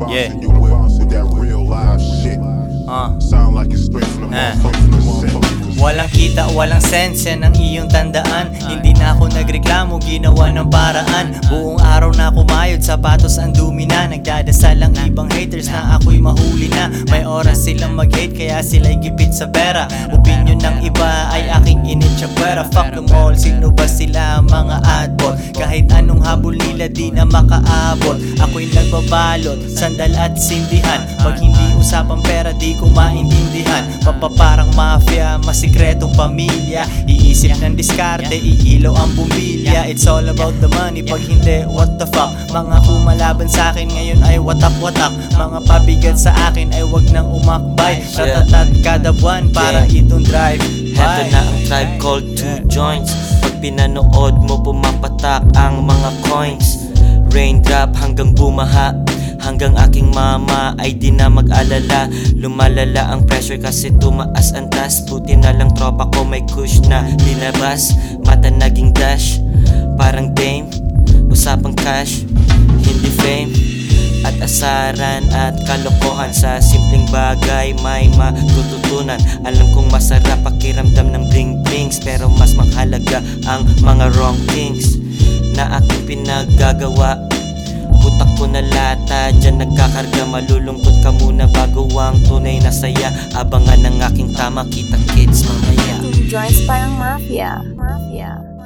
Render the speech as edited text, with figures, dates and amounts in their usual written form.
Yeah. You with that real live shit. Sound like it's straight from the motherfuckers. Walang kita, walang sense, yan ang iyong tandaan. Hindi na ako nagreklamo, ginawa ng paraan. Buong araw na kumayod, sapatos ang dumi na. Nagdadasal ang ibang haters na ako'y mahuli na. May oras silang mag-hate, kaya sila'y gipit sa pera. Opinion ng iba ay aking initsapwera. Fuck them all, sino ba sila mga adbot? Kahit anong habol nila di na makaabot. Ako'y nagbabalot, sandal at sindihan. Pag hindi usapang pera di ko maintindihan. Papaparang mafia, masikretong pamilya. Iisip ng diskarte, iilaw ang bumilya. It's all about the money, pag hindi what the fuck. Mga kumalaban sa akin ngayon ay watak-watak. Mga pabigat sa akin ay wag nang umakbay. Ratatat kada buwan para itong drive. Heto na ang tribe called 2 joints. Pag pinanood mo pumapatak ang mga coins. Raindrop hanggang bumaha, hanggang aking mama ay di na mag-alala. Lumalala ang pressure kasi tumaas ang taas. Buti na lang tropa ko may kush na linabas. Mata naging dash, parang dame. Usapang cash, hindi fame. At asaran at kalokohan. Sa simpleng bagay may matututunan. Alam kong masarap pakiramdam ng bling-blings, pero mas mahalaga ang mga wrong things na aking pinaggagawa. Utak ko na lata, dyan nagkakarga. Malulungkot ka muna bago ang tunay na saya. Abangan ng aking tama, kita kids mamaya. 2 joints parang mafia.